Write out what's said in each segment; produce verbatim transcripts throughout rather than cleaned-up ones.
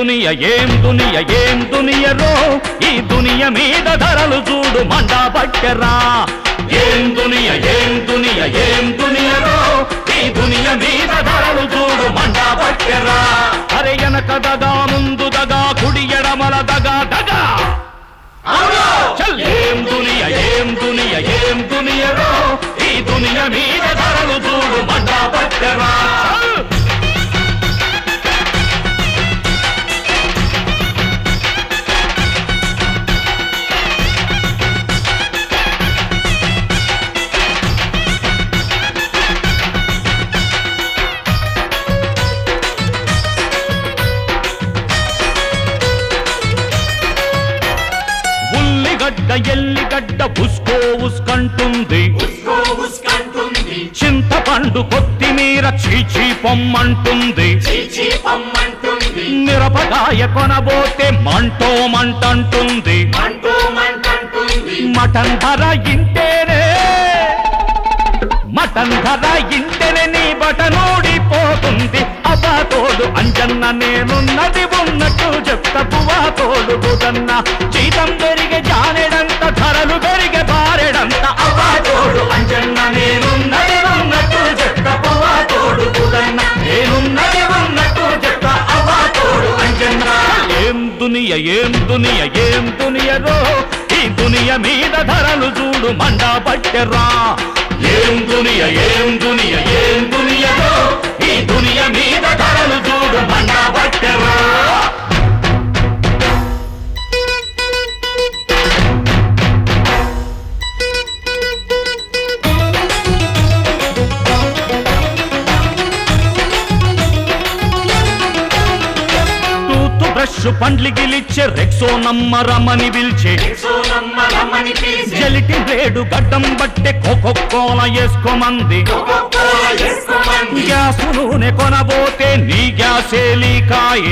దునియ ఏం దునియ ఏం దునియరో ఈ దునియ మీద ధరలు చూడు మండా పట్టెరా ఏం దునియ ఏం దునియ ఏం దునియరో ఈ దునియ మీద ధరలు చూడు మండా పట్టెరా అరే ఎనక దగా ముందు దగా కుడి ఎడమల దగా దగా చల్ ఏం దునియ ఏం దునియ ఏం దునియరో ఈ దునియ మీద ధరలు చూడు మండా పట్టెరా ఎల్లిగడ్డ ఉస్కో ఉస్కంటుంది చింతపండు కొత్తిమీర చీచీ పొమ్మంటుంది మిరపకాయ కొనబోతే మంటో మంటంటుంది మటన్ ధర ఇంటేనే మటన్ ధర ఇంటేనే నీ బటనోడిపోతుంది అబ్బా తోడు అంజన్న నేనున్నది ఉన్నట్టు చెప్తా పువ్వా తోడు బుదన్న జీతం పెరిగే జానెడంత ధరలు పెరిగే బారెడంత అబ్బా తోడు అంజన్న నేనున్నది ఉన్నట్టు చెప్తా పువ్వా తోడు బుదన్న నేనున్నది ఉన్నట్టు చెప్తా అబ్బా తోడు అంజన్న ఏం దునియ ఏం దునియ ఏం దునియరో ఈ దునియ మీద ధరలు చూడు మండా పట్టెరా ఏం దునియ ఏం దునియ ఏం దునియరో ఈ దునియ మీద ధరలు చూడు మండా పట్టెరా పండ్లి గిలిచ్చే రెక్సో నమ్మరమని పిలిచే జలిటి బ్లేడు గడ్డం బట్టే కోకోకోల వేసుకోమంది గ్యాసు నూనె కొనబోతే నీ గ్యాసే లీకాయే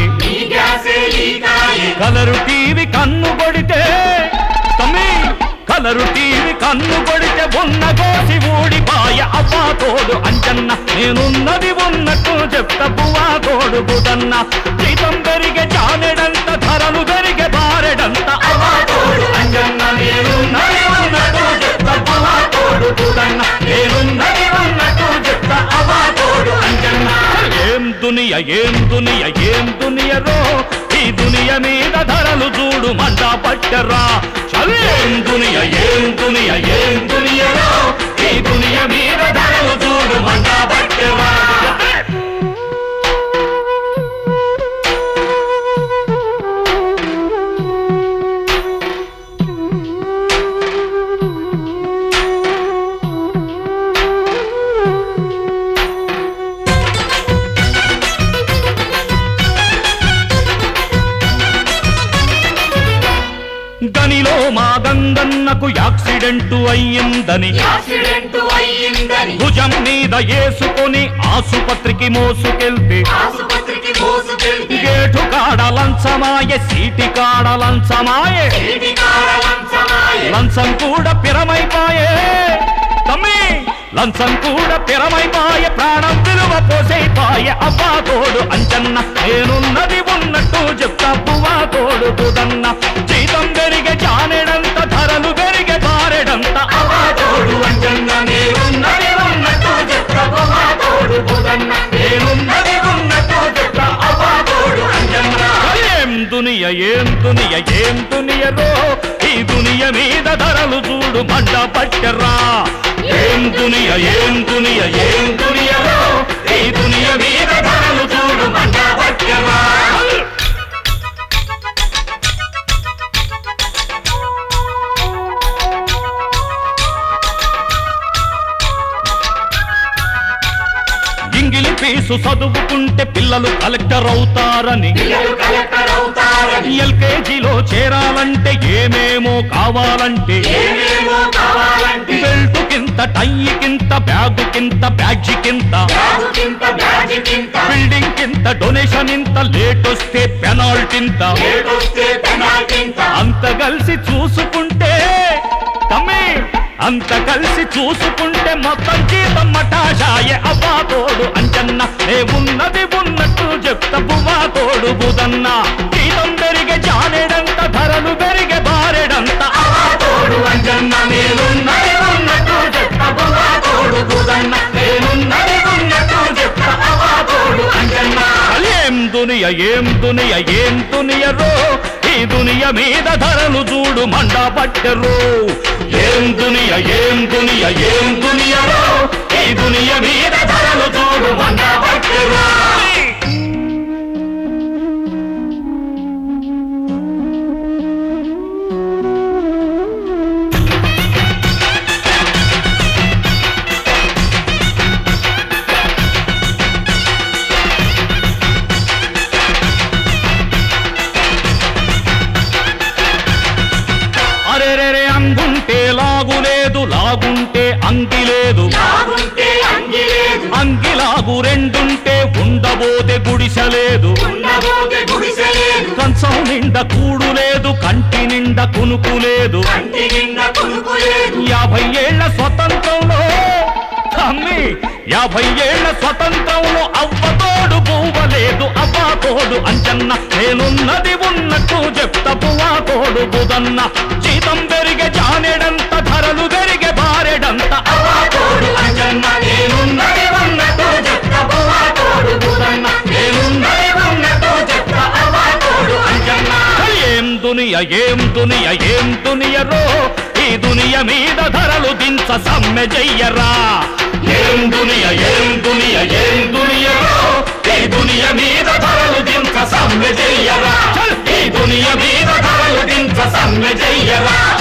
కలరు టీవీ కన్ను కొడితే తమ్మి కలరు టీవీ కన్ను కొడితే ఉన్న కోసి ఊడిపాయ అబ్బా తోడు అంజన్న నేనున్నది ఉన్నట్టు చెప్తా పువ్వా తోడు బుదన్న జీతం పెరిగే జానెడంత ధరలు పెరిగే బారెడంత అబ్బా తోడు అంజన్న నేనున్నది ఉన్నట్టు చెప్తా పువ్వా తోడు బుదన్న నేనున్నది ఉన్నట్టు చెప్తా అబ్బా తోడు అంజన్న ఏం దునియ ఏం దునియ ఏం దునియరో ఈ దునియ మీద ధరలు చూడు మండా పట్టెరా చల్ ఏం దునియ ఏం దునియ ఏం దునియరో ఈ దునియ మీద ధరలు చూడు మండా పట్టెరా గనిలో మా గంగన్నకు యాక్సిడెంటు అయ్యిందని భుజం మీద వేసుకొని ఆసుపత్రికి మోసుకెళ్తే గేటు కాడ లంచమాయే సీటి కాడ లంచమాయే లంచం కూడా పిరమైపాయే తమ్మి లంచం కూడా పిరమైపాయే ప్రాణం విలువ పోసైపాయే అబ్బా తోడు అంజన్న నేనున్నది ఉన్నట్టు చెప్తా పువ్వా తోడు బుదన్న జీతం పెరిగే జానెడంత ధరలు పెరిగే బారెడంత అబ్బా తోడు అంజన్న నేనున్నది ఉన్నట్టు చెప్తా పువ్వా తోడు బుదన్న నేనున్నది ఉన్నట్టు చెప్తా అబ్బా తోడు అంజన్న ఏం దునియ ఏం దునియ ఏం దునియరో ఈ దునియ మీద ధరలు చూడు మండా పట్టెరా ఏం దునియ ఏం దునియ ఏం దునియరో ఈ దునియ మీద ధరలు చూడు మండా పట్టెరా ఇంగిలి ఫీసు చదువుకుంటే పిల్లలు కలెక్టర్ అవుతారని ఎల్కేజీలో చేరాలంటే ఏమేమో కావాలంటే బెల్ట్ కింత టై కింత బ్యాగు కింత బ్యాడ్జి కింత బిల్డింగ్ కింత డొనేషన్ ఇంత లేట్ వస్తే పెనాల్టింత అంత కలిసి చూసుకుంటే తమ్మి అంత కలిసి చూసుకుంటే మొత్తం జీతం మటాషాయే అబ్బా తోడు అంజన్న ఏ ఉన్నది ఉన్నట్టు చెప్త బువ్వా తోడు బుదన్న జీతం పెరిగే జానేడంత ధరలు పెరిగే బారెడంత అవా తోడు అంజన్న నేనున్నది ఉన్నట్టు చెప్త బువ్వా తోడు బుదన్న నేనున్నది ఉన్నట్టు చెప్త అవా తోడు అంజన్న ఏం దునియ ఏం దునియ ఏం దునియరో ఈ దునియ మీద ధరలు చూడు మండా పట్టెరు ఏం దునియ ఏం దునియ ఏం దునియరో ఈ దునియ మీద ధరలు చూడు మండా పట్టెరు అరెరెరే అంగుంటే లాగులేదు లాగుంటే అంగి లేదు అంగి లాగు రెండుంటే ఉండబోతే గుడిసెలేదు కంచం నిండా కూడు లేదు కంటి నిండా కునుకు లేదు యాభై ఏళ్ల స్వతంత్రంలో తమ్మి యాభై ఏళ్ల స్వతంత్రంలో అవ్వతోడు పువ్వలేదు అవ్వా తోడు అంజన్న నేనున్నది ఉన్నట్టు చెప్త పువ్వా తోడు బుదన్న జీతం పెరిగే జానేడంత ధరలు పెరిగే బారెడంత అవ్వా తోడు అంజన్న నేనున్నది ఉన్నట్టు చెప్త పువ్వా తోడు బుదన్న నేనున్నది ఉన్నట్టు చెప్త అవ్వా తోడు అంజన్న ఏం దునియ ఏం దునియ ఏం దునియరో ఈ దునియ మీద ధరలు దించ సమ్మె చెయ్యరా ఏం దునియ ఏం దునియ ఏం దునియరో ఈ దునియ మీద ధరలు దించ సమ్మె చెయ్యరా ఈ దునియ మీద ధరలు దించ సమ్మె చెయ్యరా